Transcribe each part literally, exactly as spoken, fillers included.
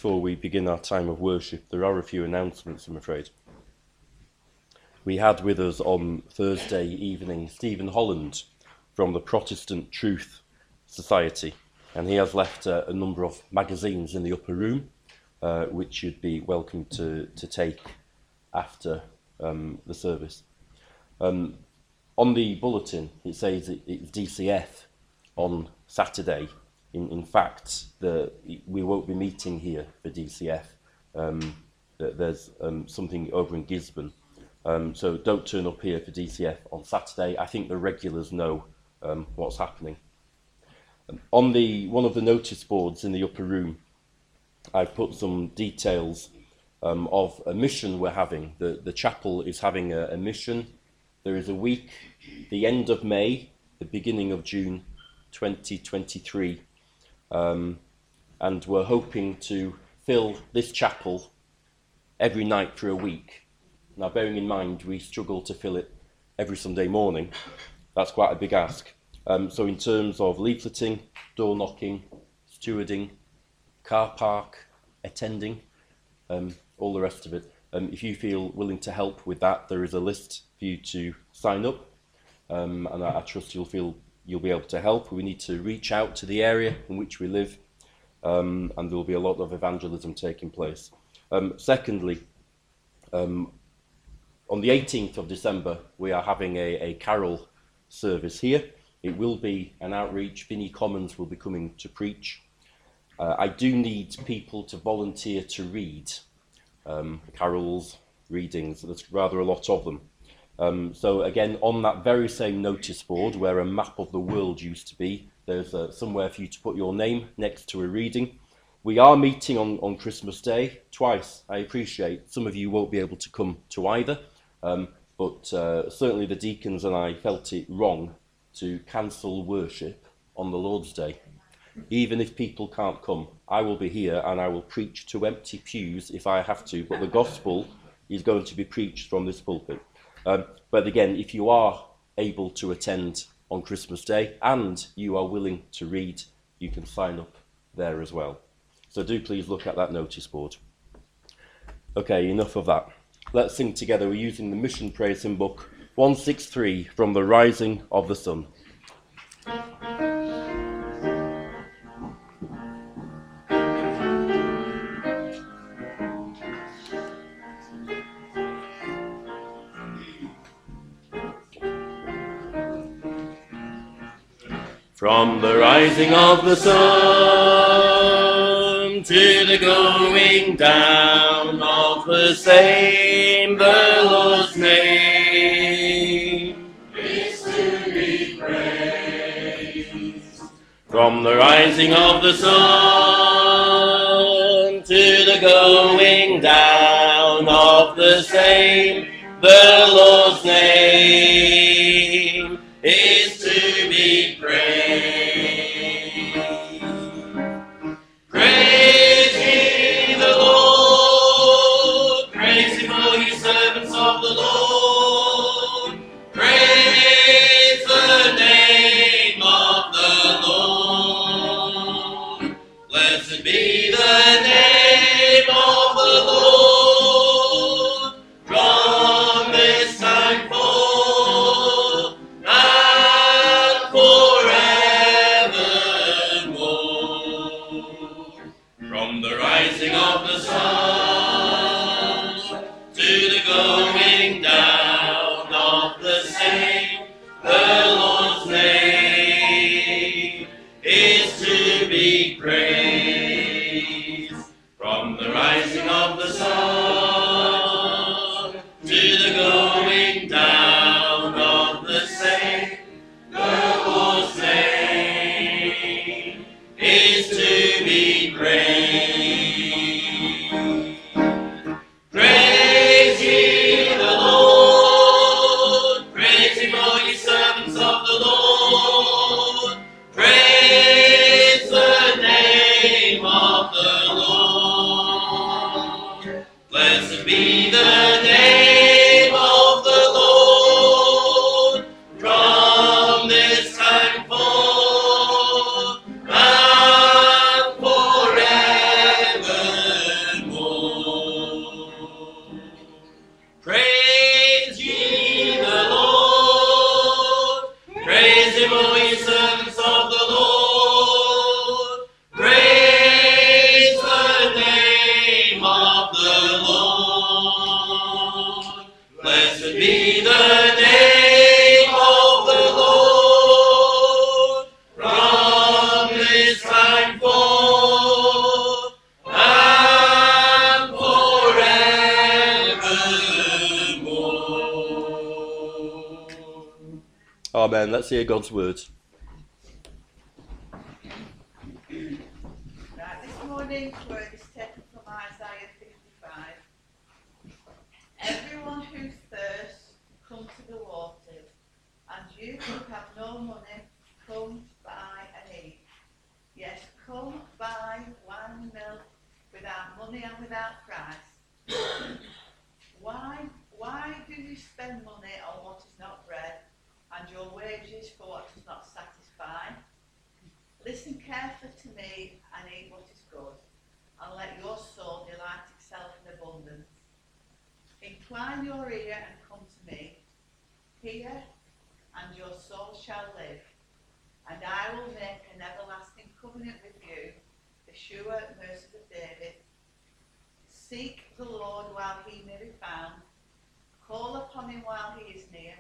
before we begin our time of worship, there are a few announcements, I'm afraid. We had with us on Thursday evening Stephen Holland from the Protestant Truth Society, and he has left uh, a number of magazines in the upper room, uh, which you'd be welcome to, to take after um, the service. Um, on the bulletin, it says it, it's D C F on Saturday. In, in fact, the, we won't be meeting here for D C F. Um, there's um, something over in Gisborne. Um, so don't turn up here for D C F on Saturday. I think the regulars know um, what's happening. Um, on the one of the notice boards in the upper room, I've put some details um, of a mission we're having. The, the chapel is having a, a mission. There is a week, the end of May, the beginning of June twenty twenty-three. Um, and we're hoping to fill this chapel every night for a week. Now, bearing in mind we struggle to fill it every Sunday morning, that's quite a big ask. Um, so in terms of leafleting, door knocking, stewarding, car park, attending, um, all the rest of it, um, if you feel willing to help with that, there is a list for you to sign up, um, and I, I trust you'll feel you'll be able to help. We need to reach out to the area in which we live, um, and there will be a lot of evangelism taking place. Um, secondly, um, on the eighteenth of December, we are having a, a carol service here. It will be an outreach. Vinnie Commons will be coming to preach. Uh, I do need people to volunteer to read um, carols, readings. There's rather a lot of them. Um, so again, on that very same notice board where a map of the world used to be, there's uh, somewhere for you to put your name next to a reading. We are meeting on, on Christmas Day twice. I appreciate some of you won't be able to come to either, um, but uh, certainly the deacons and I felt it wrong to cancel worship on the Lord's Day. Even if people can't come, I will be here and I will preach to empty pews if I have to, but the gospel is going to be preached from this pulpit. Um, but again, if you are able to attend on Christmas Day and you are willing to read, you can sign up there as well. So do please look at that notice board. Okay, enough of that. Let's sing together. We're using the Mission Praise Hymn Book one sixty-three, From the Rising of the Sun. From the rising of the sun to the going down of the same, the Lord's name is to be praised. From the rising of the sun to the going down of the same, the Lord's name is to be praised. Praise ye the Lord, praise him, all ye servants of the Lord. Praise the name of the Lord. Blessed be the name of the Lord from this time forth and forevermore. From the rising of the sun to the going down of the same, the Lord's name is to be praised. From the rising of the sun to the going down of the same, the Lord's name is to be praised. Praise ye the Lord, praise him, all ye servants of the Lord. Praise the name of the Lord. Blessed Amen. Let's hear God's word. Right, this morning's word is taken from Isaiah fifty-five. Everyone who thirsts, come to the waters, and you who have no money, come buy and eat. Yes, come buy wine and milk without money and without price. Why, why do you spend money on what is not bread, and your wages for what does not satisfy? Listen carefully to me and eat what is good, and let your soul delight itself in abundance. Incline your ear and come to me. Hear, and your soul shall live. And I will make an everlasting covenant with you, the sure mercies of David. Seek the Lord while he may be found. Call upon him while he is near.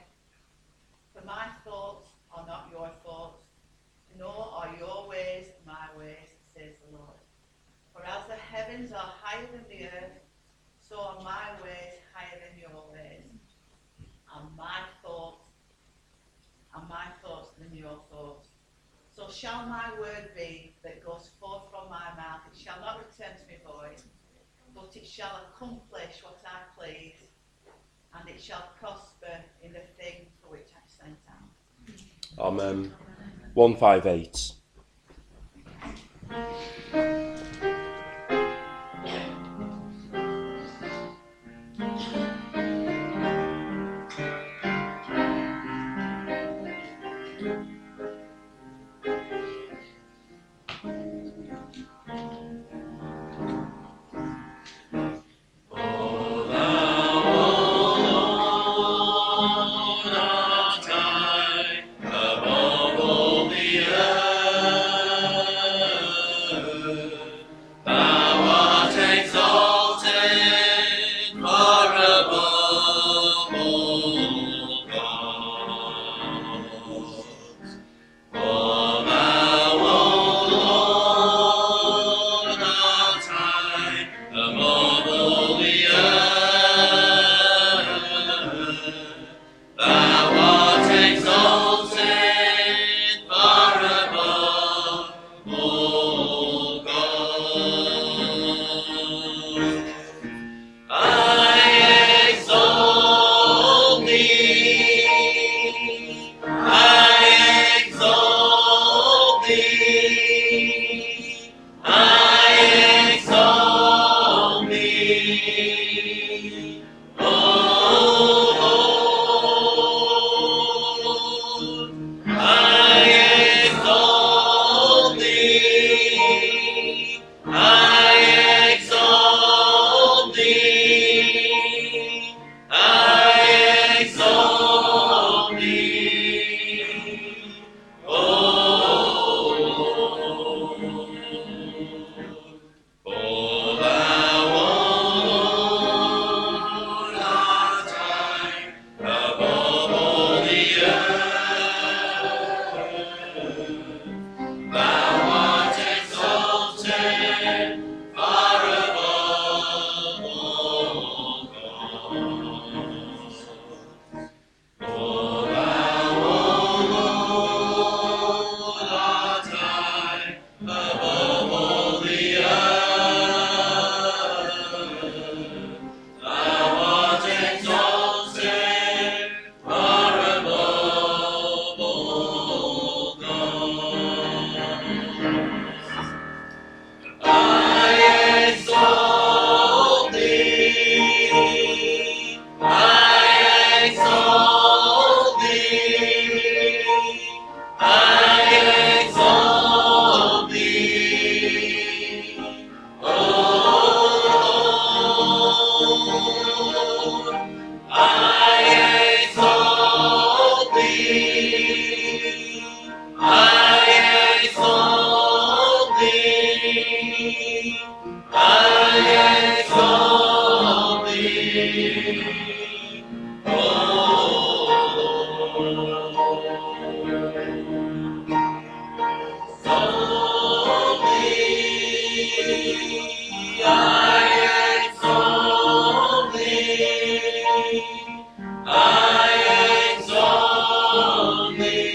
For my thoughts are not your thoughts, nor are your ways my ways, says the Lord. For as the heavens are higher than the earth, so are my ways higher than your ways, and my thoughts, and my thoughts than your thoughts. So shall my word be that goes forth from my mouth. It shall not return to me void, but it shall accomplish what I please, and it shall prosper in the thing for which I sent out. Amen. one fifty-eight. I exalt thee.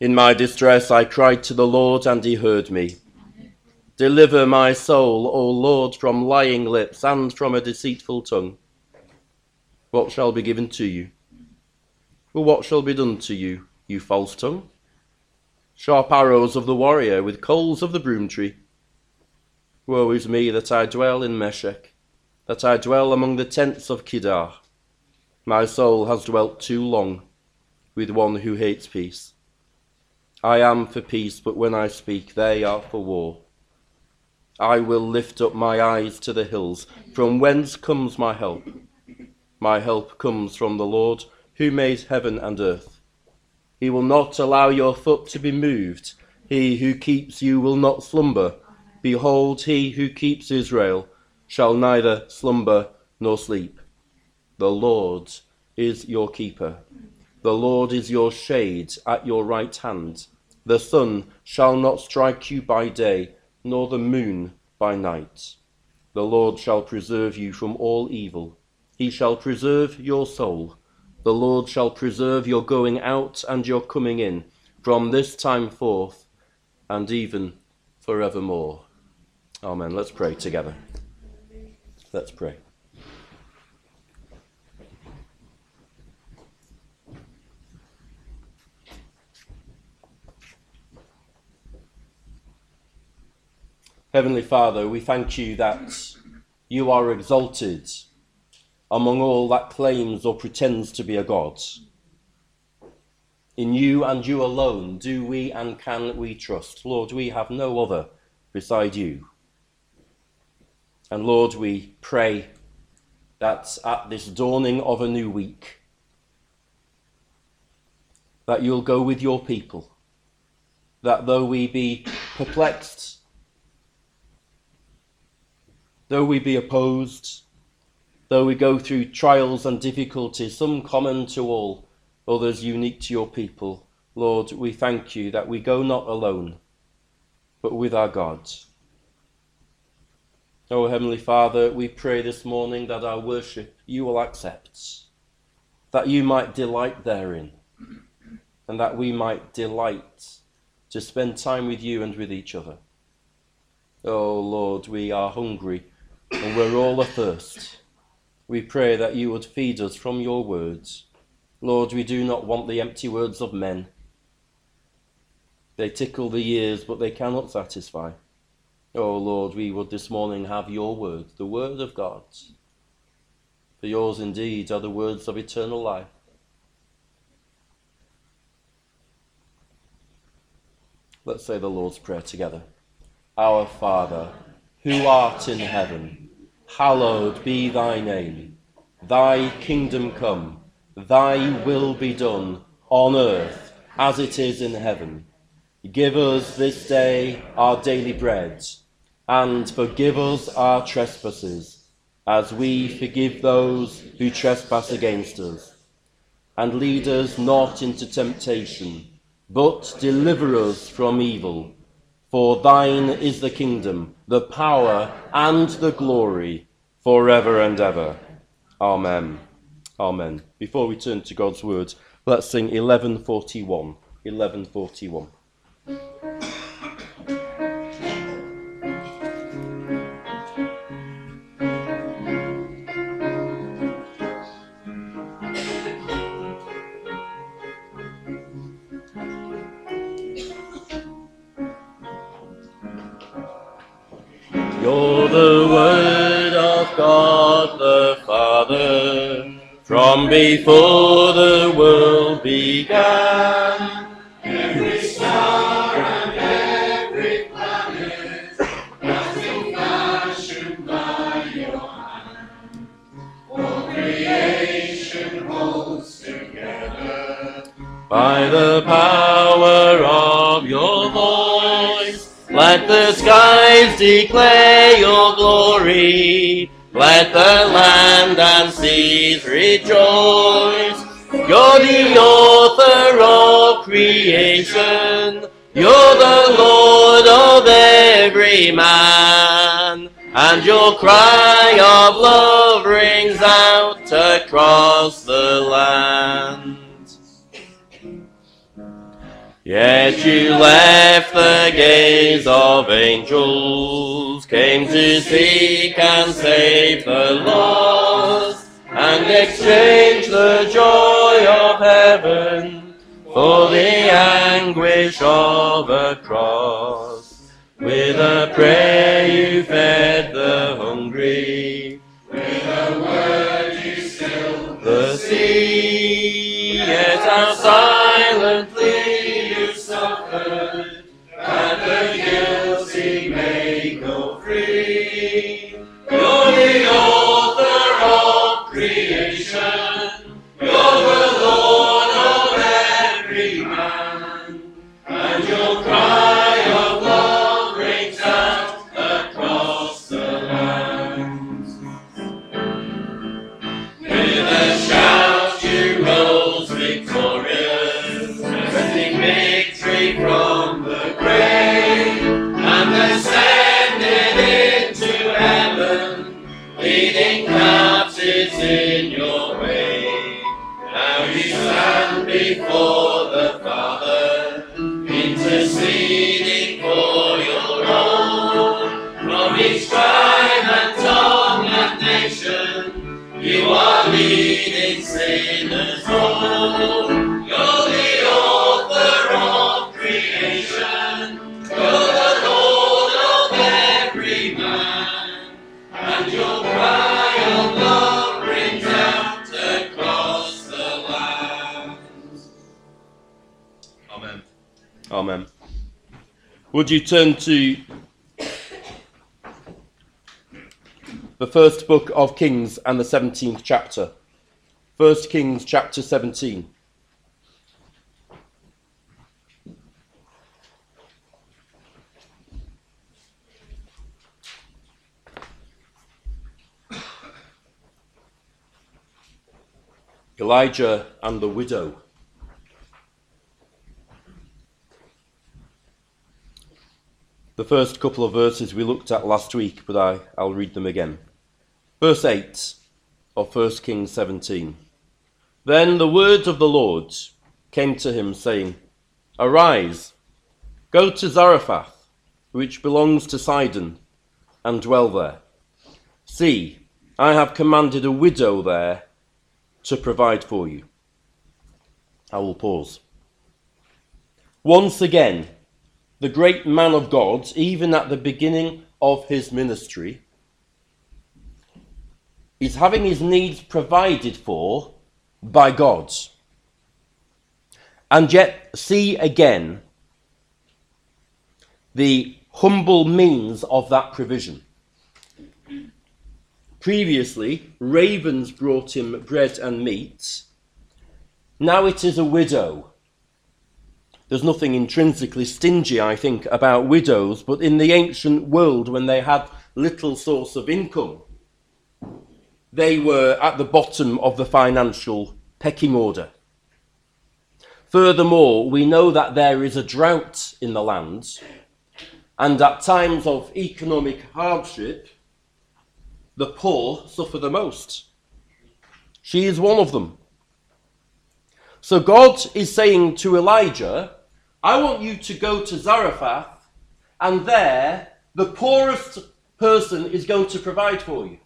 In my distress I cried to the Lord, and he heard me. Deliver my soul, O Lord, from lying lips and from a deceitful tongue. What shall be given to you? Well, what shall be done to you, you false tongue? Sharp arrows of the warrior with coals of the broom tree. Woe is me that I dwell in Meshech, that I dwell among the tents of Kedar. My soul has dwelt too long with one who hates peace. I am for peace, but when I speak, they are for war. I will lift up my eyes to the hills. From whence comes my help? My help comes from the Lord, who made heaven and earth. He will not allow your foot to be moved. He who keeps you will not slumber. Behold, he who keeps Israel shall neither slumber nor sleep. The Lord is your keeper. The Lord is your shade at your right hand. The sun shall not strike you by day, nor the moon by night. The Lord shall preserve you from all evil. He shall preserve your soul. The Lord shall preserve your going out and your coming in, from this time forth and even forevermore. Amen. Let's pray together. Let's pray. Heavenly Father, we thank you that you are exalted among all that claims or pretends to be a God. In you and you alone do we and can we trust. Lord, we have no other beside you. And Lord, we pray that at this dawning of a new week, that you'll go with your people, that though we be perplexed, though we be opposed, though we go through trials and difficulties, some common to all, others unique to your people, Lord, we thank you that we go not alone, but with our God. O Heavenly Father, we pray this morning that our worship you will accept, that you might delight therein, and that we might delight to spend time with you and with each other. O Lord, we are hungry and we're all athirst. We pray that you would feed us from your words. Lord, we do not want the empty words of men. They tickle the ears, but they cannot satisfy. Oh Lord, we would this morning have your word, the word of God. For yours indeed are the words of eternal life. Let's say the Lord's Prayer together. Our Father, who art in heaven, hallowed be thy name. Thy kingdom come, thy will be done on earth as it is in heaven. Give us this day our daily bread, and forgive us our trespasses, as we forgive those who trespass against us. And lead us not into temptation, but deliver us from evil. For thine is the kingdom, the power, and the glory, forever and ever. Amen. Amen. Before we turn to God's word, let's sing eleven forty-one. eleven forty-one. You're the word of God the Father, from before the world began. Every star and every planet has been fashioned by your hand. All creation holds together by the power of your voice. Let the skies declare your glory. Let the land and seas rejoice. You're the author of creation. You're the Lord of every man. And your cry of love rings out across the land. Yet you left the gaze of angels, came to seek and save the lost, and exchange the joy of heaven for the anguish of a cross. With a prayer you fed the hungry, with a word you stilled the sea, yet how silently you suffered, that the guilty may go free. You're the author of creation, you're the Lord of every man, and your cry of love rings out across the land. With a shout you rose victorious, wresting victory from the grave, and ascended into heaven, leading captives in your way. Now you stand before the Father, interceding for your own. From each tribe and tongue and nation, you are leading sinners home. You're the author of creation, you're the Lord of every man, and your cry of love rings out across the land. Amen. Amen. Would you turn to the first book of Kings and the seventeenth chapter? First Kings chapter seventeen. Elijah and the widow. The first couple of verses we looked at last week, but I, I'll read them again. Verse eight of First Kings seventeen. Then the word of the Lord came to him, saying, Arise, go to Zarephath, which belongs to Sidon, and dwell there. See, I have commanded a widow there to provide for you. I will pause. Once again, the great man of God, even at the beginning of his ministry, is having his needs provided for by God. And yet, see again the humble means of that provision. Previously, ravens brought him bread and meat. Now it is a widow. There's nothing intrinsically stingy, I think, about widows, but in the ancient world, when they had little source of income, they were at the bottom of the financial pecking order. Furthermore, we know that there is a drought in the land, and at times of economic hardship, the poor suffer the most. She is one of them. So God is saying to Elijah, I want you to go to Zarephath, and there the poorest person is going to provide for you.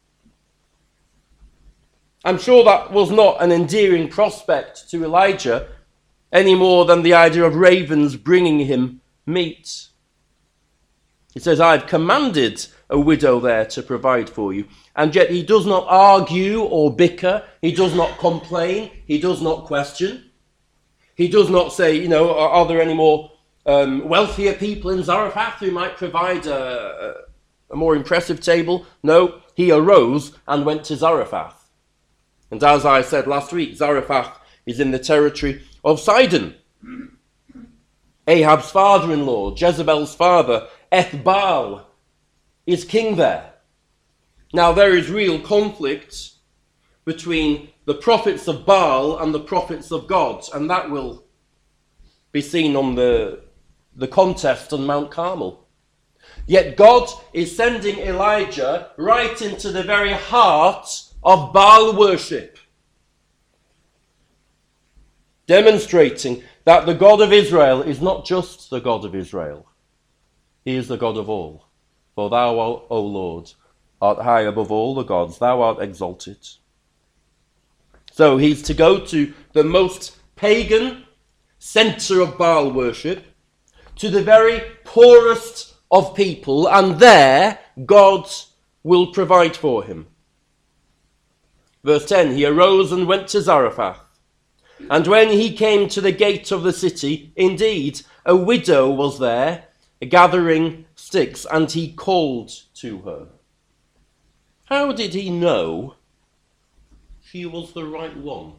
I'm sure that was not an endearing prospect to Elijah, any more than the idea of ravens bringing him meat. He says, I've commanded a widow there to provide for you. And yet he does not argue or bicker. He does not complain. He does not question. He does not say, you know, are, are there any more um, wealthier people in Zarephath who might provide a, a, a more impressive table? No, he arose and went to Zarephath. And as I said last week, Zarephath is in the territory of Sidon. Ahab's father-in-law, Jezebel's father, Ethbaal, is king there. Now there is real conflict between the prophets of Baal and the prophets of God, and that will be seen on the, the contest on Mount Carmel. Yet God is sending Elijah right into the very heart of Baal worship, demonstrating that the God of Israel is not just the God of Israel. He is the God of all. For thou, O Lord, art high above all the gods. Thou art exalted. So he's to go to the most pagan centre of Baal worship, to the very poorest of people, and there God will provide for him. Verse ten, he arose and went to Zarephath. And when he came to the gate of the city, indeed, a widow was there, gathering sticks, and he called to her. How did he know she was the right one?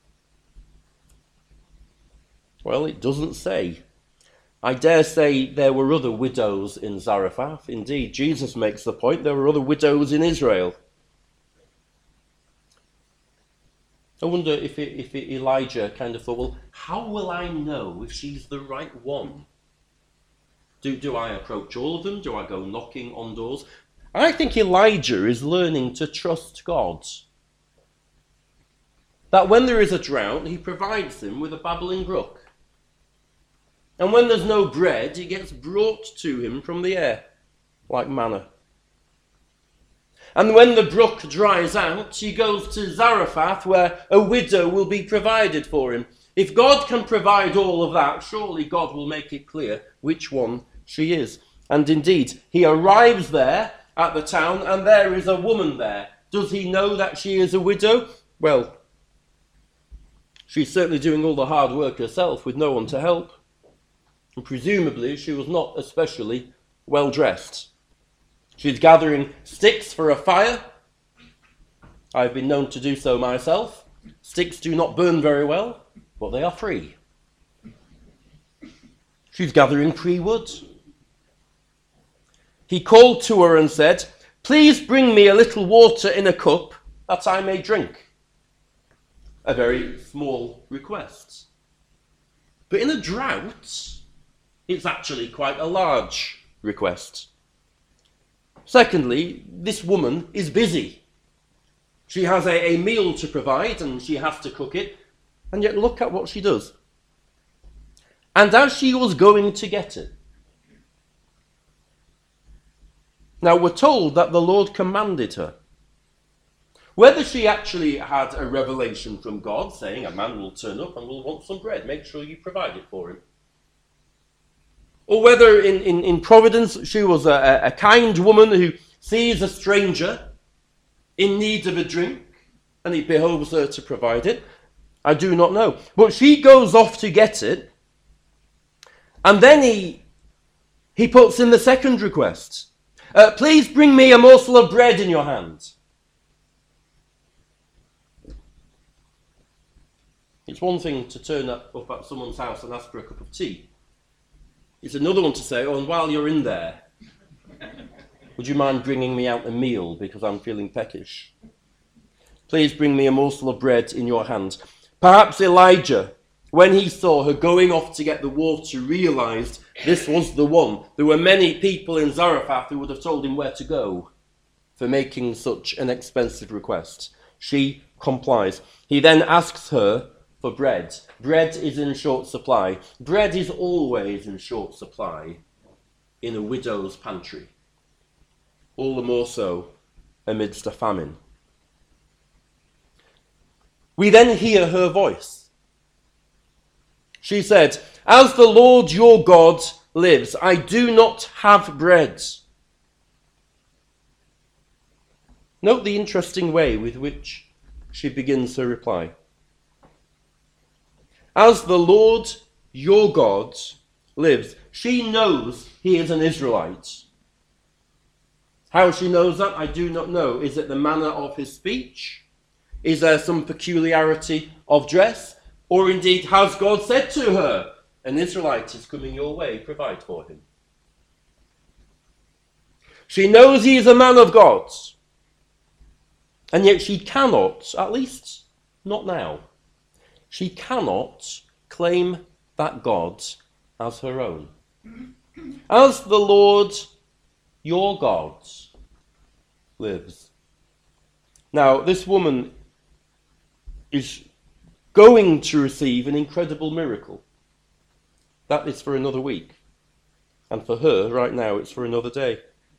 Well, it doesn't say. I dare say there were other widows in Zarephath. Indeed, Jesus makes the point there were other widows in Israel. I wonder if, it, if it, Elijah kind of thought, well, how will I know if she's the right one? Do, do I approach all of them? Do I go knocking on doors? I think Elijah is learning to trust God. That when there is a drought, he provides him with a babbling brook. And when there's no bread, it gets brought to him from the air, like manna. And when the brook dries out, he goes to Zarephath, where a widow will be provided for him. If God can provide all of that, surely God will make it clear which one she is. And indeed, he arrives there at the town, and there is a woman there. Does he know that she is a widow? Well, she's certainly doing all the hard work herself with no one to help. And presumably she was not especially well dressed. She's gathering sticks for a fire. I've been known to do so myself. Sticks do not burn very well, but they are free. She's gathering free wood. He called to her and said, "Please bring me a little water in a cup that I may drink." A very small request. But in a drought, it's actually quite a large request. Secondly, this woman is busy. She has a, a meal to provide and she has to cook it. And yet look at what she does. And as she was going to get it. Now we're told that the Lord commanded her. Whether she actually had a revelation from God saying a man will turn up and will want some bread, make sure you provide it for him. Or whether in, in, in Providence she was a, a kind woman who sees a stranger in need of a drink and it behoves her to provide it, I do not know. But she goes off to get it, and then he, he puts in the second request. Uh, Please bring me a morsel of bread in your hand. It's one thing to turn up, up at someone's house and ask for a cup of tea. It's another one to say, oh, and while you're in there, would you mind bringing me out a meal because I'm feeling peckish? Please bring me a morsel of bread in your hand. Perhaps Elijah, when he saw her going off to get the water, realized this was the one. There were many people in Zarephath who would have told him where to go for making such an expensive request. She complies. He then asks her for bread. Bread is in short supply. Bread is always in short supply in a widow's pantry. All the more so amidst a famine. We then hear her voice. She said, "As the Lord your God lives, I do not have bread." Note the interesting way with which she begins her reply. As the Lord your God lives. She knows he is an Israelite. How she knows that, I do not know. Is it the manner of his speech? Is there some peculiarity of dress? Or indeed, has God said to her, an Israelite is coming your way, provide for him? She knows he is a man of God. And yet she cannot, at least not now, she cannot claim that God as her own. As the Lord your God lives. Now, this woman is going to receive an incredible miracle. That is for another week. And for her, right now, it's for another day.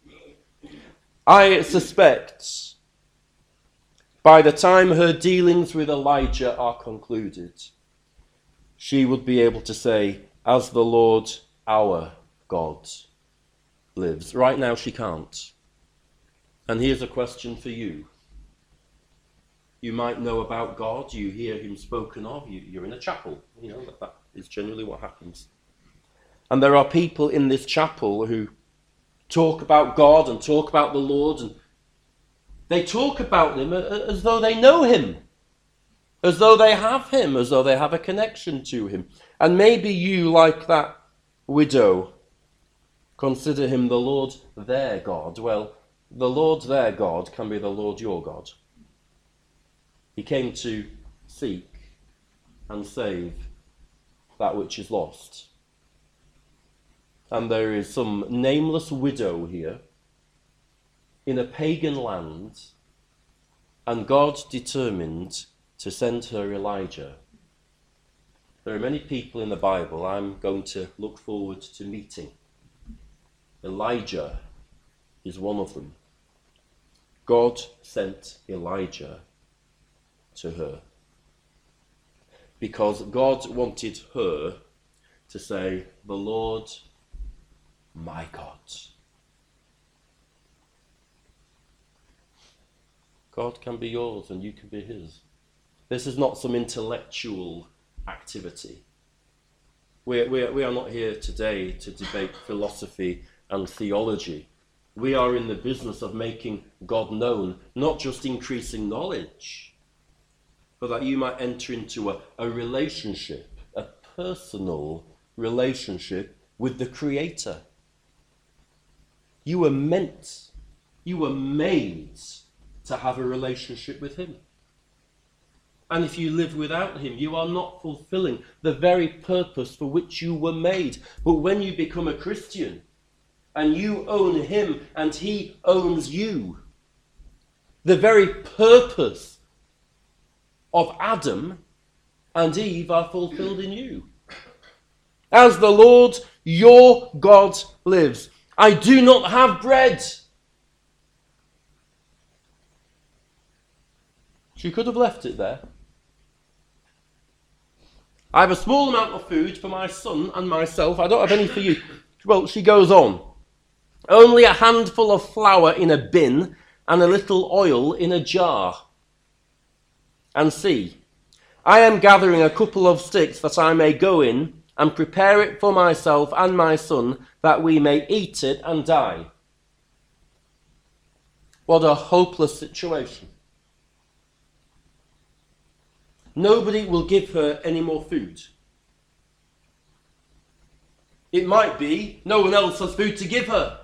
I suspect by the time her dealings with Elijah are concluded, she would be able to say, as the Lord our God lives. Right now she can't. And here's a question for you. You might know about God, you hear him spoken of, you, you're in a chapel. You know, that, that is generally what happens. And there are people in this chapel who talk about God and talk about the Lord, and they talk about him as though they know him, as though they have him, as though they have a connection to him. And maybe you, like that widow, consider him the Lord their God. Well, the Lord their God can be the Lord your God. He came to seek and save that which is lost. And there is some nameless widow here in a pagan land, and God determined to send her Elijah. There are many people in the Bible I'm going to look forward to meeting. Elijah is one of them. God sent Elijah to her because God wanted her to say, the Lord my God. God can be yours and you can be his. This is not some intellectual activity. We, we, we are not here today to debate philosophy and theology. We are in the business of making God known, not just increasing knowledge, but that you might enter into a, a relationship, a personal relationship with the Creator. You were meant, you were made to have a relationship with him. And if you live without him, you are not fulfilling the very purpose for which you were made. But when you become a Christian, and you own him, and he owns you, the very purpose of Adam and Eve are fulfilled in you. As the Lord your God lives, I do not have bread. She could have left it there. I have a small amount of food for my son and myself. I don't have any for you. Well, she goes on. Only a handful of flour in a bin and a little oil in a jar. And see, I am gathering a couple of sticks that I may go in and prepare it for myself and my son, that we may eat it and die. What a hopeless situation. Nobody will give her any more food. It might be no one else has food to give her.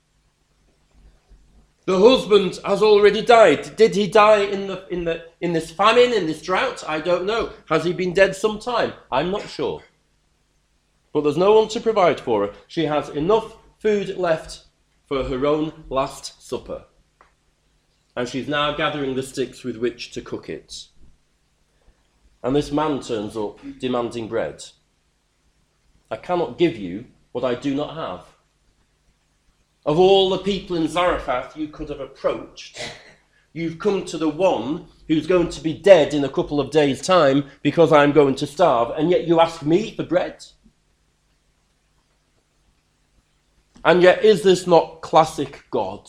The husband has already died. Did he die in the in the in this famine, in this drought? I don't know. Has he been dead some time? I'm not sure. But there's no one to provide for her. She has enough food left for her own last supper. And she's now gathering the sticks with which to cook it. And this man turns up demanding bread. I cannot give you what I do not have. Of all the people in Zarephath you could have approached, you've come to the one who's going to be dead in a couple of days' time because I'm going to starve, and yet you ask me for bread? And yet, is this not classic God?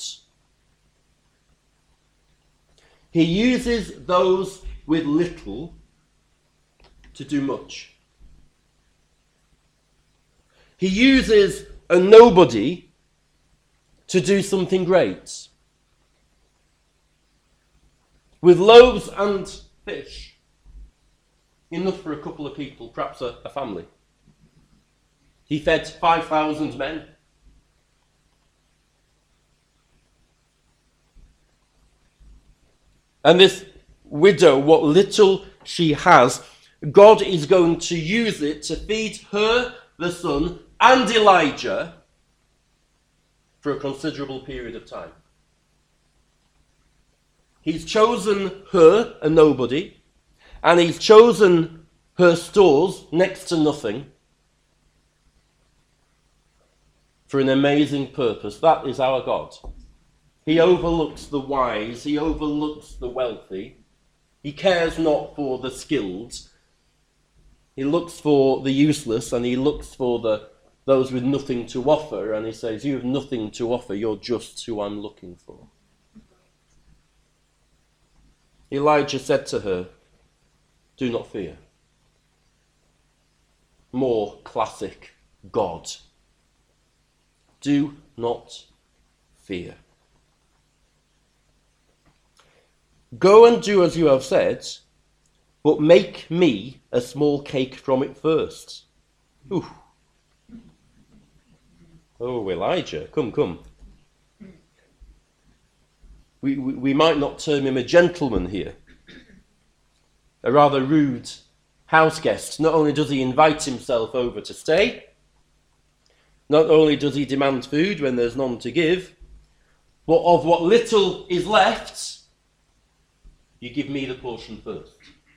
He uses those with little to do much. He uses a nobody to do something great. With loaves and fish, enough for a couple of people, perhaps a, a family. He fed five thousand men. And this widow, what little she has, God is going to use it to feed her, the son, and Elijah for a considerable period of time. He's chosen her, a nobody, and he's chosen her stores, next to nothing, for an amazing purpose. That is our God. He overlooks the wise, he overlooks the wealthy. He cares not for the skilled. He looks for the useless, and he looks for the those with nothing to offer, and he says, you have nothing to offer, you're just who I'm looking for. Elijah said to her, do not fear. More classic God. Do not fear. Go and do as you have said, but make me a small cake from it first. Ooh. Oh, Elijah, come, come. We, we, we might not term him a gentleman here. A rather rude house guest. Not only does he invite himself over to stay, not only does he demand food when there's none to give, but of what little is left, you give me the portion first.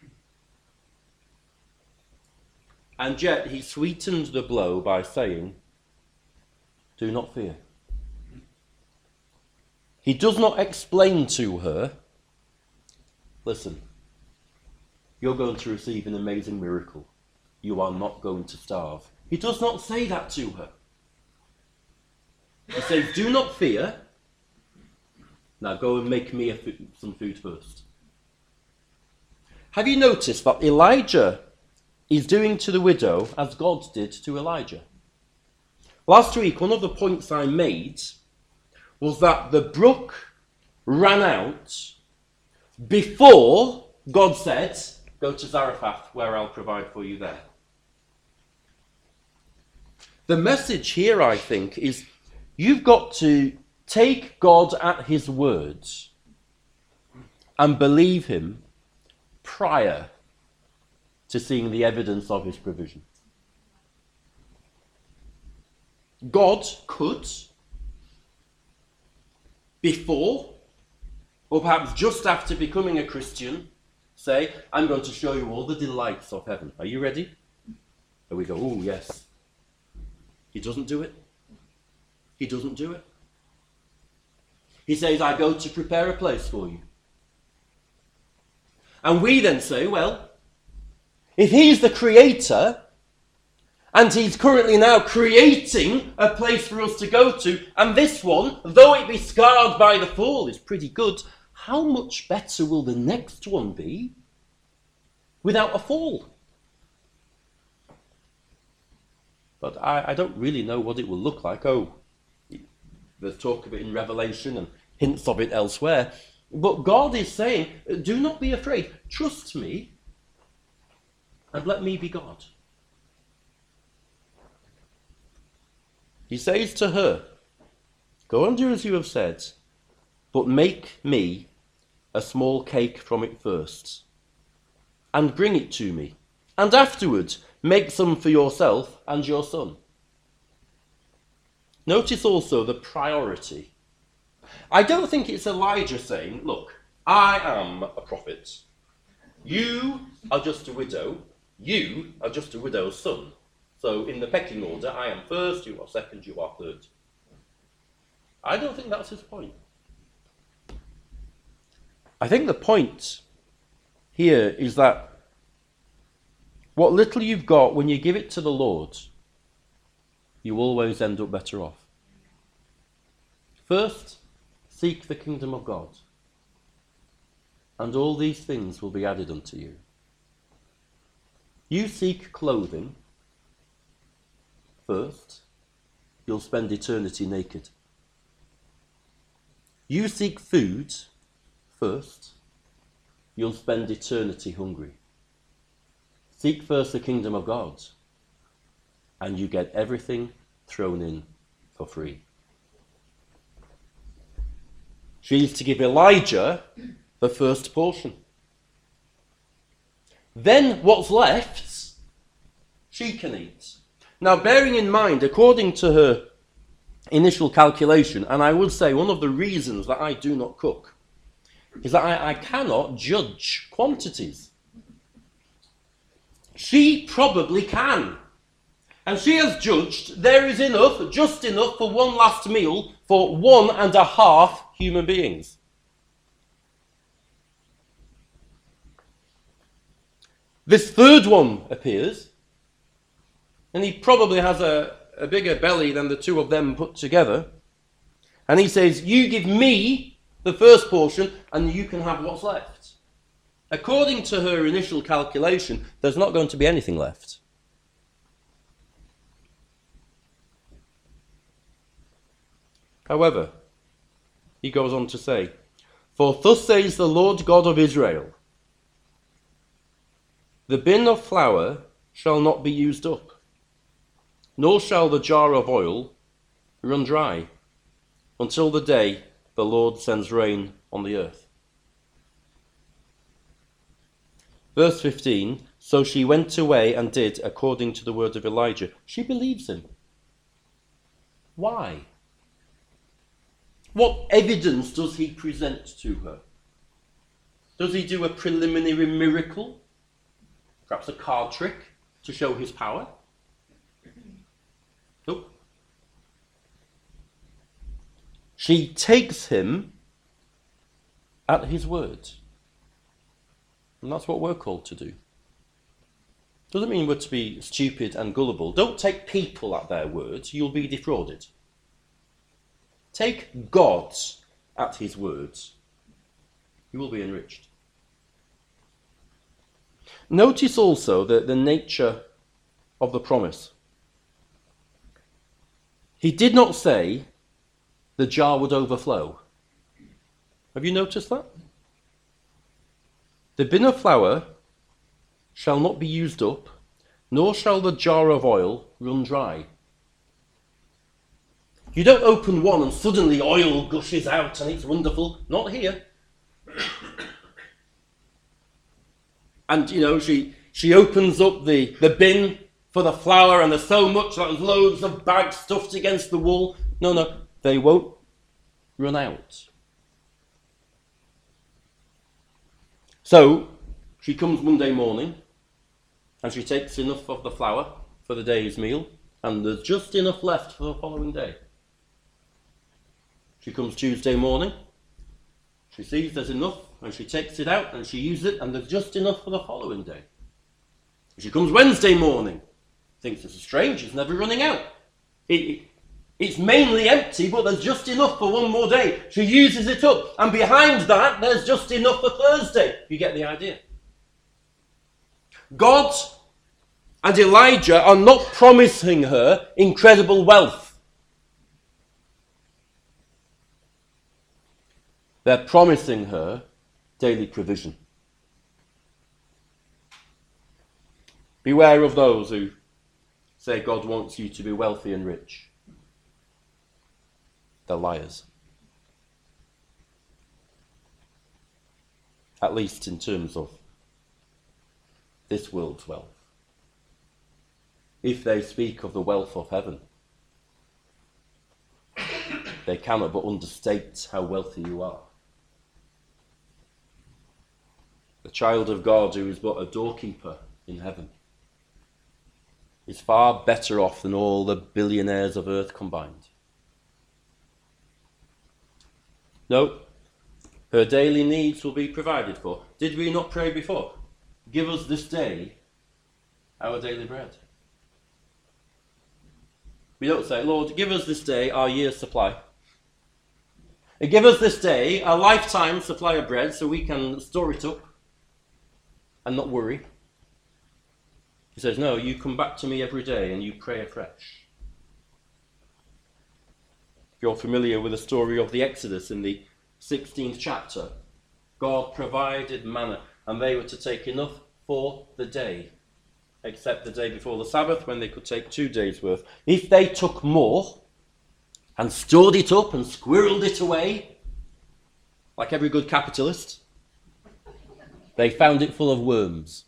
And yet he sweetened the blow by saying, do not fear. He does not explain to her, listen, you're going to receive an amazing miracle. You are not going to starve. He does not say that to her. He says, do not fear. Now go and make me a food, some food first. Have you noticed that Elijah is doing to the widow as God did to Elijah? Last week, one of the points I made was that the brook ran out before God said, go to Zarephath, where I'll provide for you there. The message here, I think, is you've got to take God at his words and believe him prior to seeing the evidence of his provision. God could, before, or perhaps just after becoming a Christian, say, I'm going to show you all the delights of heaven. Are you ready? And we go, oh, yes. He doesn't do it. He doesn't do it. He says, I go to prepare a place for you. And we then say, well, if he's the creator, and he's currently now creating a place for us to go to, and this one, though it be scarred by the fall, is pretty good, how much better will the next one be without a fall? But I, I don't really know what it will look like. Oh, there's talk of it in Revelation and hints of it elsewhere. But God is saying, do not be afraid. Trust me and let me be God. He says to her, go and do as you have said, but make me a small cake from it first, and bring it to me, and afterwards make some for yourself and your son. Notice also the priority. I don't think it's Elijah saying, look, I am a prophet. You are just a widow. You are just a widow's son. So in the pecking order, I am first, you are second, you are third. I don't think that's his point. I think the point here is that what little you've got, when you give it to the Lord, you always end up better off. First, seek the kingdom of God, and all these things will be added unto you. You seek clothing first, you'll spend eternity naked. You seek food first, you'll spend eternity hungry. Seek first the kingdom of God, and you get everything thrown in for free. She's to give Elijah the first portion. Then what's left, she can eat. Now, bearing in mind, according to her initial calculation, and I would say one of the reasons that I do not cook is that I, I cannot judge quantities. She probably can. And she has judged there is enough, just enough for one last meal for one and a half human beings. This third one appears, and he probably has a, a bigger belly than the two of them put together. And he says, you give me the first portion and you can have what's left. According to her initial calculation, there's not going to be anything left. However, he goes on to say, for thus says the Lord God of Israel, the bin of flour shall not be used up, nor shall the jar of oil run dry, until the day the Lord sends rain on the earth. Verse fifteen, so she went away and did according to the word of Elijah. She believes him. Why? What evidence does he present to her? Does he do a preliminary miracle? Perhaps a card trick to show his power? Nope. She takes him at his word. And that's what we're called to do. Doesn't mean we're to be stupid and gullible. Don't take people at their words, you'll be defrauded. Take God at his words. You will be enriched. Notice also the, the nature of the promise. He did not say the jar would overflow. Have you noticed that? The bin of flour shall not be used up, nor shall the jar of oil run dry. You don't open one and suddenly oil gushes out and it's wonderful. Not here. And, you know, she, she opens up the, the bin for the flour and there's so much that there's loads of bags stuffed against the wall. No, no, they won't run out. So, she comes Monday morning and she takes enough of the flour for the day's meal and there's just enough left for the following day. She comes Tuesday morning, she sees there's enough and she takes it out and she uses it and there's just enough for the following day. She comes Wednesday morning, thinks this is strange, it's never running out. It, it, it's mainly empty, but there's just enough for one more day. She uses it up and behind that there's just enough for Thursday. You get the idea. God and Elijah are not promising her incredible wealth. They're promising her daily provision. Beware of those who say God wants you to be wealthy and rich. They're liars. At least in terms of this world's wealth. If they speak of the wealth of heaven, they cannot but understate how wealthy you are. The child of God who is but a doorkeeper in heaven is far better off than all the billionaires of earth combined. No, her daily needs will be provided for. Did we not pray before? Give us this day our daily bread. We don't say, Lord, give us this day our year's supply. Give us this day a lifetime supply of bread so we can store it up and not worry. He says, no, you come back to me every day and you pray afresh. If you're familiar with the story of the Exodus in the sixteenth chapter, God provided manna and they were to take enough for the day, except the day before the Sabbath when they could take two days' worth. If they took more and stored it up and squirreled it away, like every good capitalist, they found it full of worms.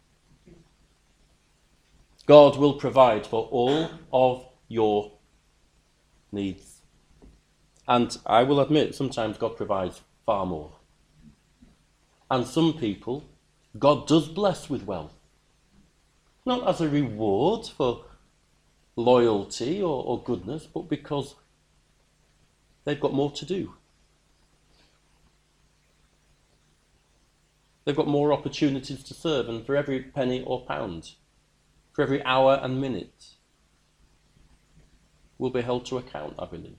God will provide for all of your needs. And I will admit, sometimes God provides far more. And some people, God does bless with wealth. Not as a reward for loyalty or, or goodness, but because they've got more to do. They've got more opportunities to serve, and for every penny or pound, for every hour and minute, will be held to account, I believe.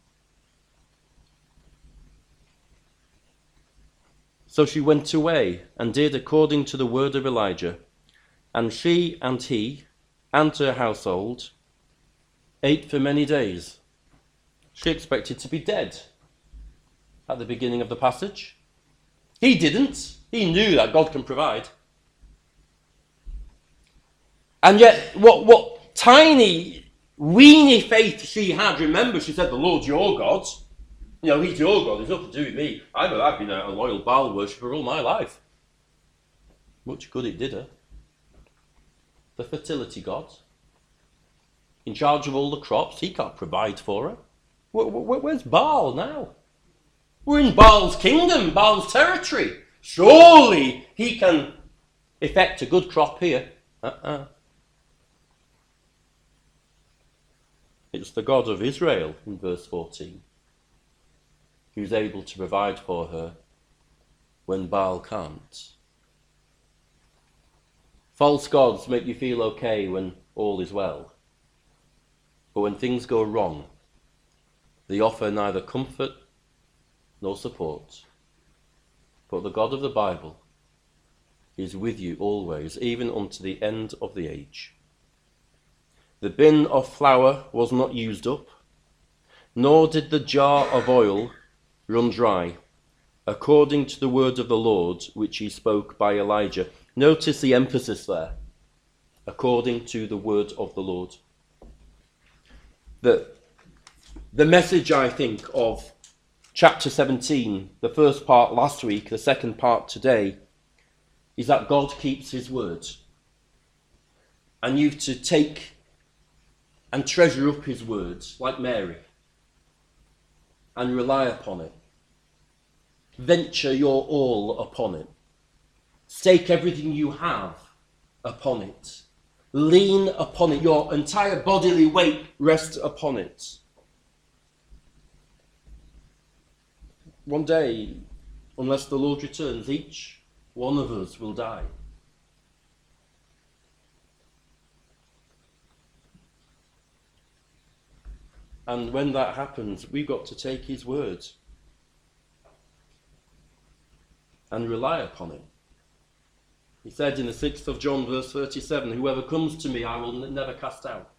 So she went away and did according to the word of Elijah, and she and he and her household ate for many days. She expected to be dead at the beginning of the passage. He didn't. He knew that God can provide. And yet, what, what tiny, weeny faith she had, remember, she said, the Lord's your God. You know, he's your God, he's nothing to do with me. I know I've been a loyal Baal worshipper all my life. Much good it did her. The fertility god, in charge of all the crops, he can't provide for her. Where, where, where's Baal now? We're in Baal's kingdom, Baal's territory. Surely he can effect a good crop here. Uh-uh. It's the God of Israel, in verse fourteen, who's able to provide for her when Baal can't. False gods make you feel okay when all is well. But when things go wrong, they offer neither comfort nor support. But the God of the Bible is with you always, even unto the end of the age. The bin of flour was not used up, nor did the jar of oil run dry, according to the word of the Lord, which he spoke by Elijah. Notice the emphasis there. According to the word of the Lord. The, the message, I think, of chapter seventeen, the first part last week, the second part today, is that God keeps his word. And you've to take and treasure up his words, like Mary, and rely upon it. Venture your all upon it. Stake everything you have upon it. Lean upon it. Your entire bodily weight rests upon it. One day, unless the Lord returns, each one of us will die. And when that happens, we've got to take his word and rely upon it. He said in the sixth of John, verse thirty-seven, whoever comes to me, I will n- never cast out.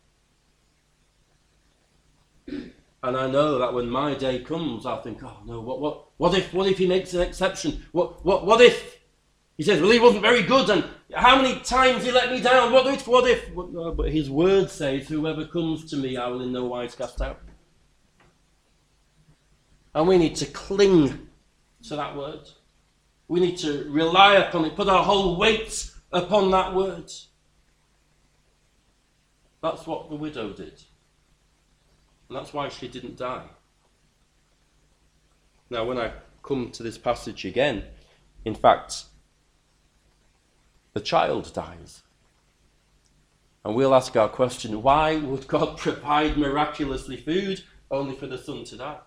And I know that when my day comes, I'll think, oh no, what, what, what if, what if he makes an exception? What, what, what if he says, well, he wasn't very good, and how many times he let me down? What if, what if? What, no, but his word says, whoever comes to me, I will in no wise cast out. And we need to cling to that word. We need to rely upon it, put our whole weight upon that word. That's what the widow did. And that's why she didn't die. Now, when I come to this passage again, in fact, the child dies. And we'll ask our question, why would God provide miraculously food only for the son to die?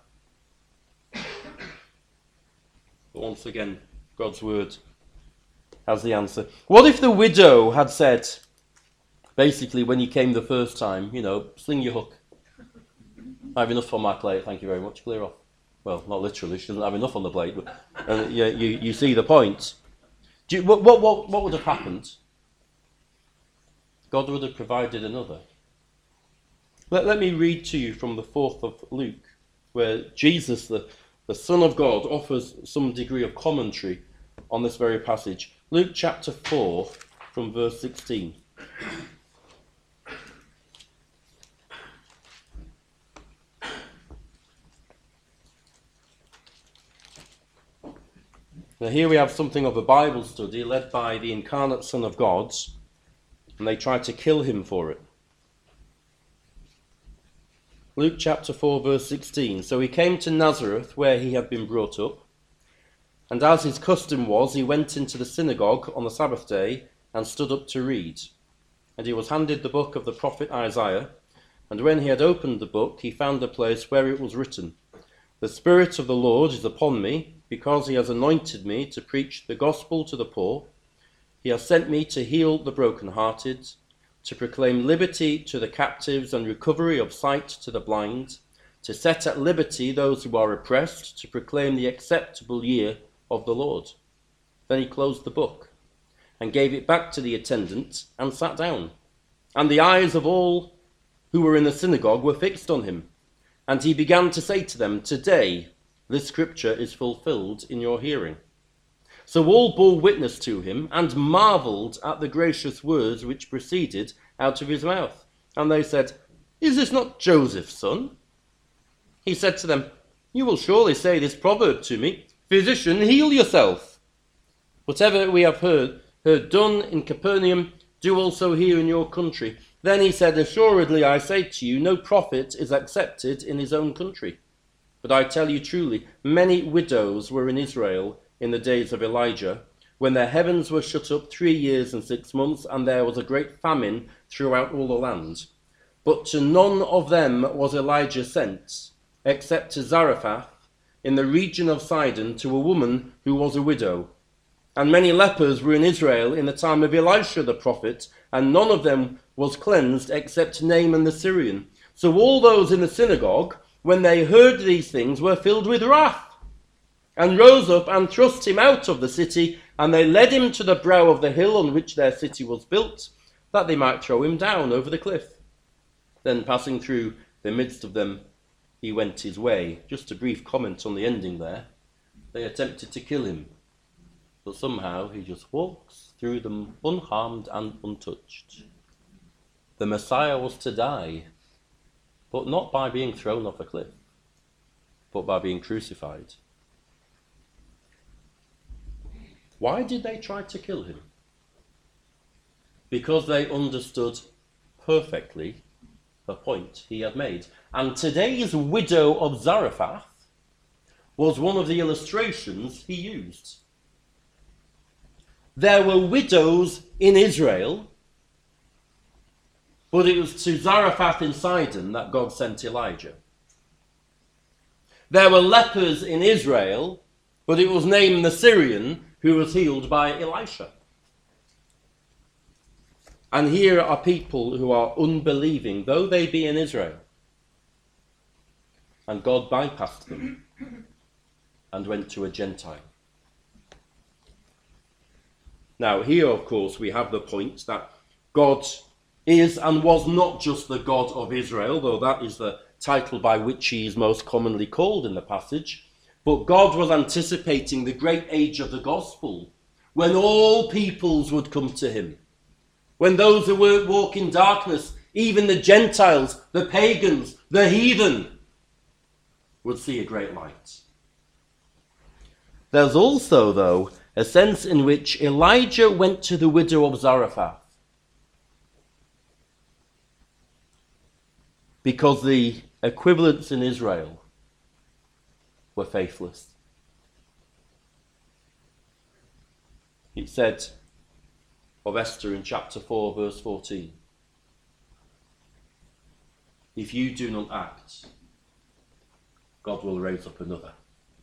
But once again, God's word has the answer. What if the widow had said, basically when he came the first time, you know, sling your hook. I have enough on my plate, thank you very much, clear off. Well, not literally, she doesn't have enough on the plate, but and you, you, you see the point. Do you, what, what, what, what would have happened? God would have provided another. Let, let me read to you from the fourth of Luke, where Jesus, the, the Son of God, offers some degree of commentary on this very passage. Luke chapter four, from verse sixteen. Now here we have something of a Bible study led by the incarnate Son of God, and they try to kill him for it. Luke chapter four, verse sixteen. So he came to Nazareth, where he had been brought up, and as his custom was, he went into the synagogue on the Sabbath day and stood up to read. And he was handed the book of the prophet Isaiah. And when he had opened the book, he found the place where it was written, "The Spirit of the Lord is upon me, because he has anointed me to preach the gospel to the poor. He has sent me to heal the brokenhearted, to proclaim liberty to the captives and recovery of sight to the blind, to set at liberty those who are oppressed, to proclaim the acceptable year of the Lord." Then he closed the book and gave it back to the attendant and sat down. And the eyes of all who were in the synagogue were fixed on him. And he began to say to them, "Today this scripture is fulfilled in your hearing." So all bore witness to him and marvelled at the gracious words which proceeded out of his mouth. And they said, "Is this not Joseph's son?" He said to them, "You will surely say this proverb to me, 'Physician, heal yourself.' Whatever we have heard, heard done in Capernaum, do also here in your country." Then he said, "Assuredly I say to you, no prophet is accepted in his own country. But I tell you truly, many widows were in Israel in the days of Elijah, when the heavens were shut up three years and six months, and there was a great famine throughout all the land. But to none of them was Elijah sent, except to Zarephath in the region of Sidon, to a woman who was a widow. And many lepers were in Israel in the time of Elisha the prophet, and none of them was cleansed except Naaman the Syrian. So all those in the synagogue, when they heard these things, were filled with wrath, and rose up and thrust him out of the city, and they led him to the brow of the hill on which their city was built, that they might throw him down over the cliff. Then passing through the midst of them, he went his way." Just a brief comment on the ending there. They attempted to kill him, but somehow he just walks through them unharmed and untouched. The Messiah was to die, but not by being thrown off a cliff, but by being crucified. Why did they try to kill him? Because they understood perfectly the point he had made. And today's widow of Zarephath was one of the illustrations he used. There were widows in Israel, but it was to Zarephath in Sidon that God sent Elijah. There were lepers in Israel, but it was Naaman the Syrian who was healed by Elisha. And here are people who are unbelieving, though they be in Israel. And God bypassed them and went to a Gentile. Now here, of course, we have the point that God is and was not just the God of Israel, though that is the title by which he is most commonly called in the passage. But God was anticipating the great age of the gospel, when all peoples would come to him. When those who were walk in darkness, even the Gentiles, the pagans, the heathen, would see a great light. There's also, though, a sense in which Elijah went to the widow of Zarephath because the equivalents in Israel were faithless. It said of Esther in chapter four, verse fourteen, "If you do not act, God will raise up another.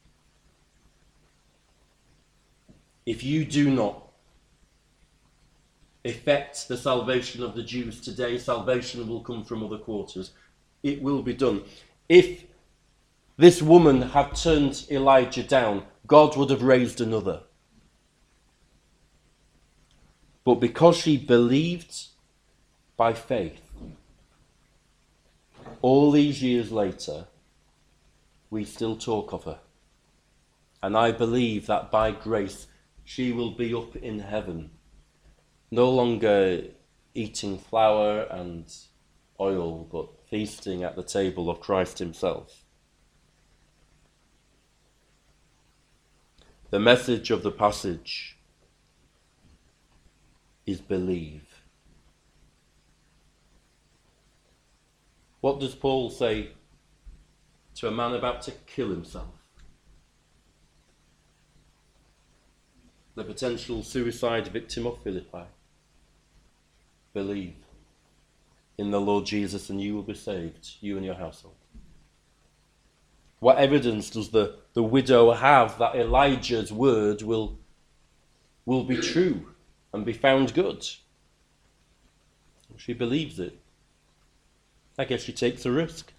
If you do not effect the salvation of the Jews today, salvation will come from other quarters. It will be done." If this woman had turned Elijah down, God would have raised another. But because she believed by faith, all these years later, we still talk of her. And I believe that by grace, she will be up in heaven, no longer eating flour and oil, but feasting at the table of Christ himself. The message of the passage is believe. What does Paul say to a man about to kill himself? The potential suicide victim of Philippi. Believe. in the Lord Jesus and you will be saved, you and your household? What evidence does the, the widow have that Elijah's word will, will be true and be found good? She believes it. I guess she takes a risk.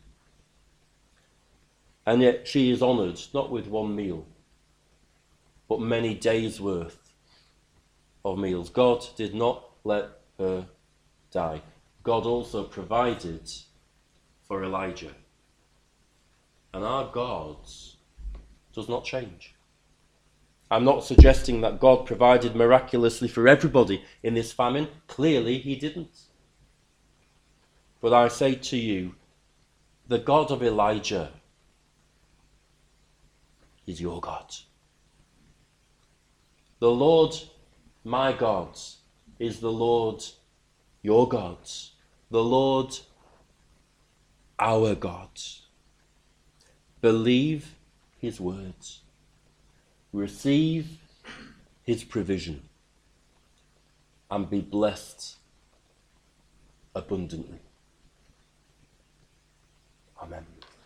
And yet she is honoured, not with one meal, but many days' worth of meals. God did not let her die. God also provided for Elijah. And our God does not change. I'm not suggesting that God provided miraculously for everybody in this famine. Clearly he didn't. But I say to you, the God of Elijah is your God. The Lord, my God, is the Lord, your God. The Lord, our God. Believe his words. Receive his provision. And be blessed abundantly. Amen.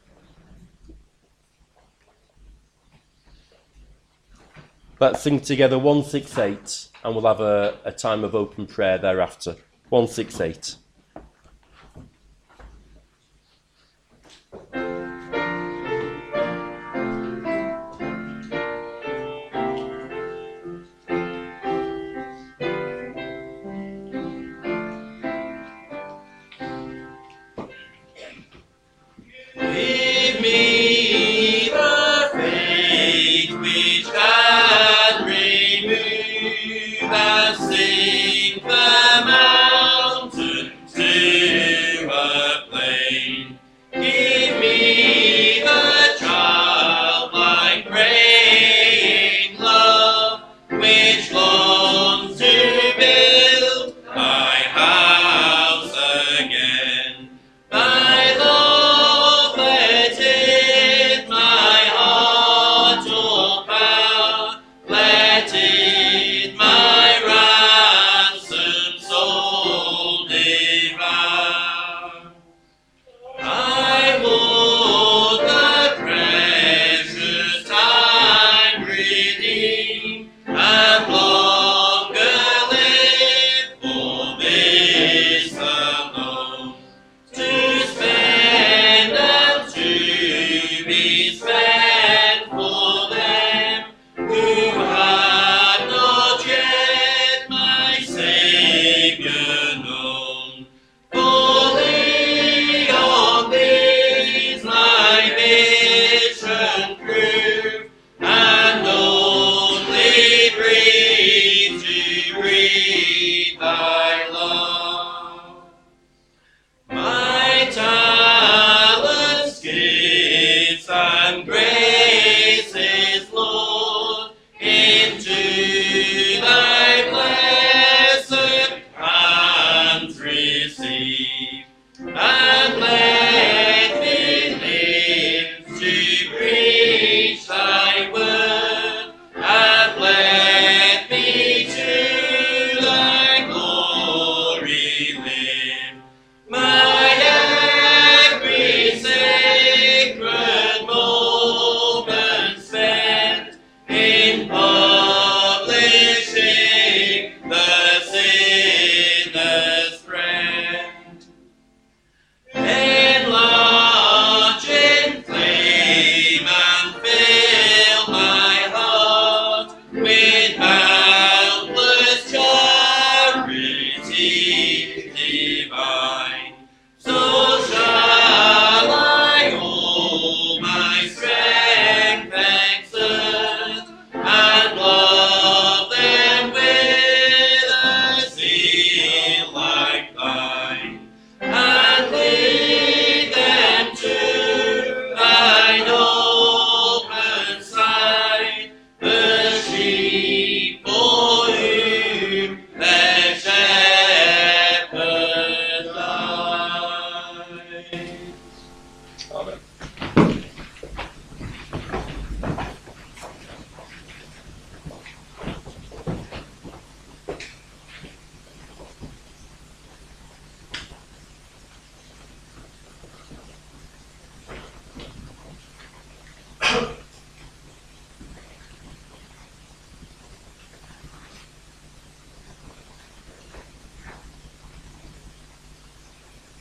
Let's sing together one sixty-eight and we'll have a, a time of open prayer thereafter. one sixty-eight.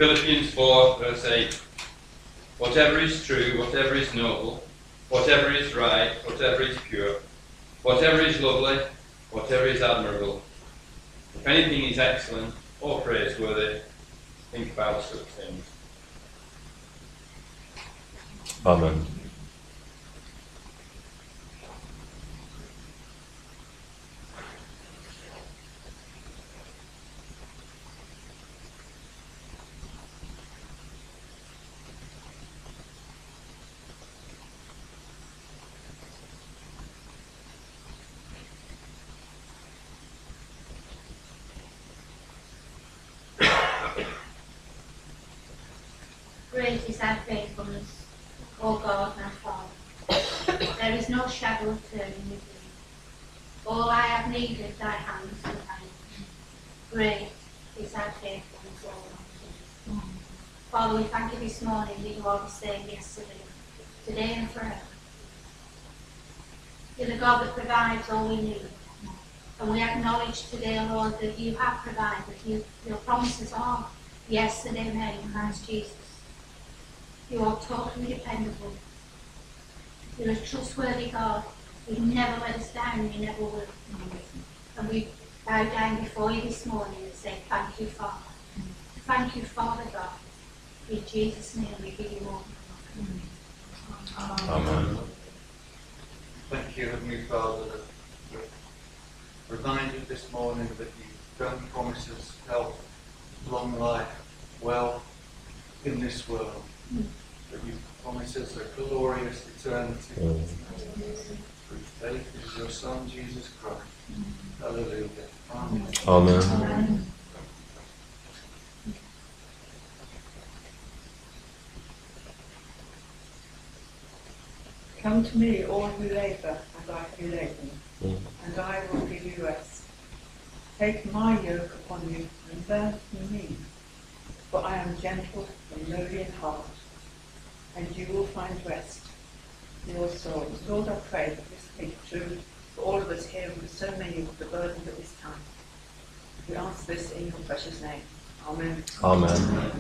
Philippians four, verse eight. Whatever is true, whatever is noble, whatever is right, whatever is pure, whatever is lovely, whatever is admirable, if anything is excellent or praiseworthy, think about such things. Amen. Great is thy faithfulness, O God, my Father. There is no shadow of turning with thee. All I have needed, thy hands supply. Great is thy faithfulness, O Lord. Father, we thank you this morning that you are the same yesterday, today and forever. You're the God that provides all we need. And we acknowledge today, Lord, that you have provided. You, your promises are yes and amen in Christ Jesus. You are totally dependable. You're a trustworthy God. You never let us down, and you never will. And we bow down before you this morning and say, thank you, Father. Thank you, Father God. In Jesus' name we give you all the glory. Amen. Thank you, Heavenly Father, that we're reminded this morning that you don't promise us health, long life, wealth in this world. But you promise us a glorious eternity Mm. through faith in your Son, Jesus Christ. Hallelujah. Amen. Amen. Amen. Come to me, all who labour and are heavy laden, Mm. and I will give you rest. Take my yoke upon you and learn from me, for I am gentle and lowly in heart, and you will find rest for your souls. Lord, I pray that this be true for all of us here and for so many of the burdened at this time. We ask this in your precious name. Amen. Amen.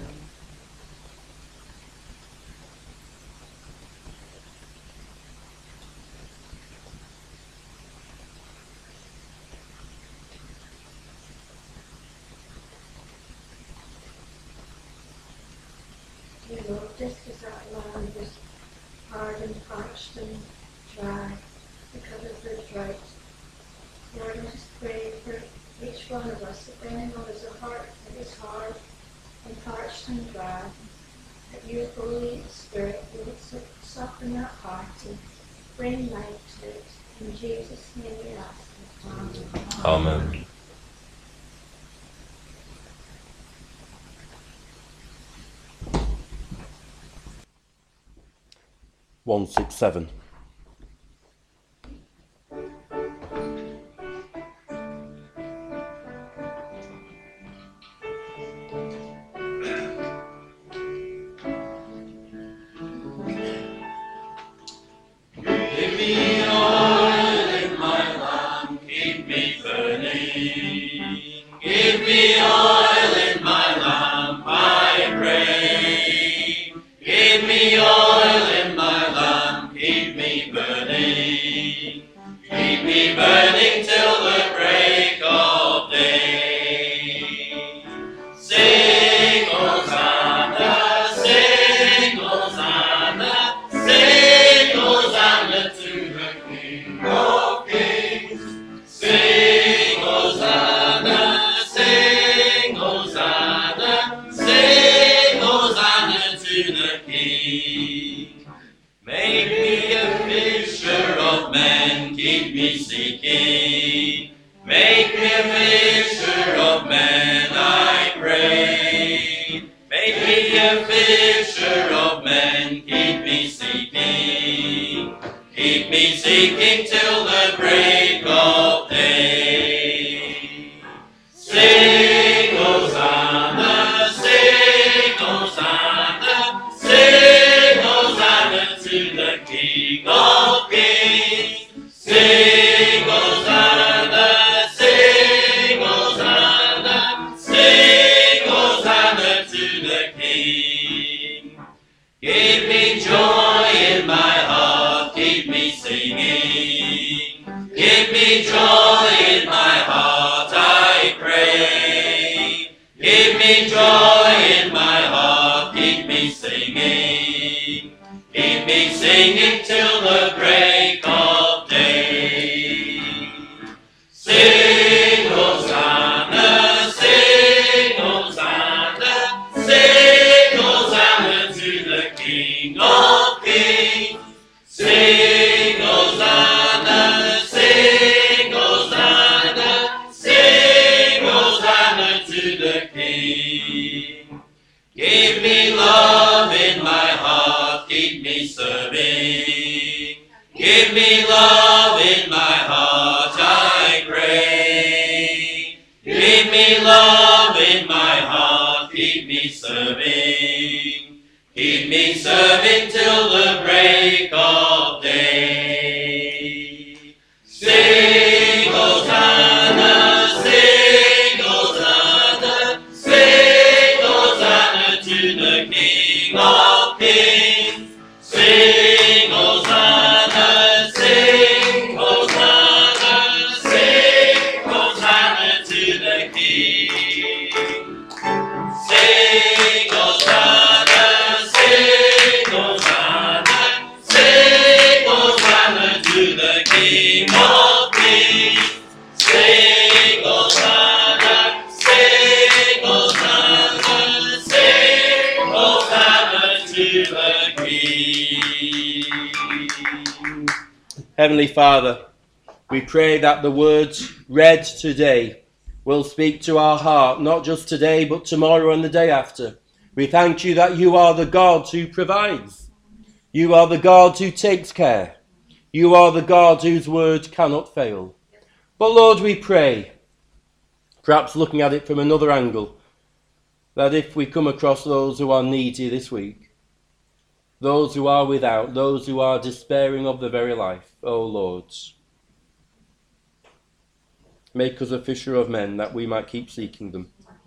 You know, just as that land was hard and parched and dry because of the drought, Lord, I just pray for each one of us, if anyone has a heart that is hard and parched and dry, that your Holy Spirit will soften that heart and bring light to it. In Jesus' name we ask. Amen. Amen. One six seven. Give me oil in my lamp, keep me burning. Give me oil in my lamp, I pray. Give me oil in my lamp, keep me burning. Keep me burning till the break of day. Sing Hosanna, sing Hosanna, sing Hosanna to the King of Kings. Sing Hosanna, sing Hosanna, sing Hosanna to the King. Make me a fisher of men, keep me seeking. Make me a fisher of men, I pray. Make me a fisher of men, keep me seeking. Keep me seeking till the break of day. Sing Hosanna, sing Hosanna, sing Hosanna to the King. me joy in my heart, keep me singing, keep me singing till the break of day. Sing Hosanna, sing Hosanna, sing Hosanna to the King of Kings. Sing Hosanna, sing Hosanna, sing Hosanna to the King. Give me love in my heart, keep me serving. Give me love in my heart, I pray. Give me love in my heart, keep me serving. Keep me serving till the break of day. Sing Hosanna, sing Hosanna, sing Hosanna to the King of Kings. Sing Hosanna, sing Hosanna, sing Hosanna to the King. Sing Hosanna, sing Hosanna, sing Hosanna to the King of Kings. Sing Hosanna, sing Hosanna, sing Hosanna to the King. Heavenly Father, we pray that the words read today will speak to our heart, not just today, but tomorrow and the day after. We thank you that you are the God who provides. You are the God who takes care. You are the God whose word cannot fail. But Lord, we pray, perhaps looking at it from another angle, that if we come across those who are needy this week, those who are without, those who are despairing of the very life, oh Lord, make us a fisher of men that we might keep seeking them.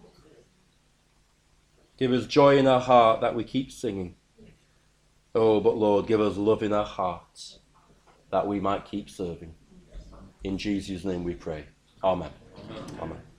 Give us joy in our heart that we keep singing. Oh, but Lord, give us love in our hearts that we might keep serving. In Jesus' name we pray. Amen. Amen.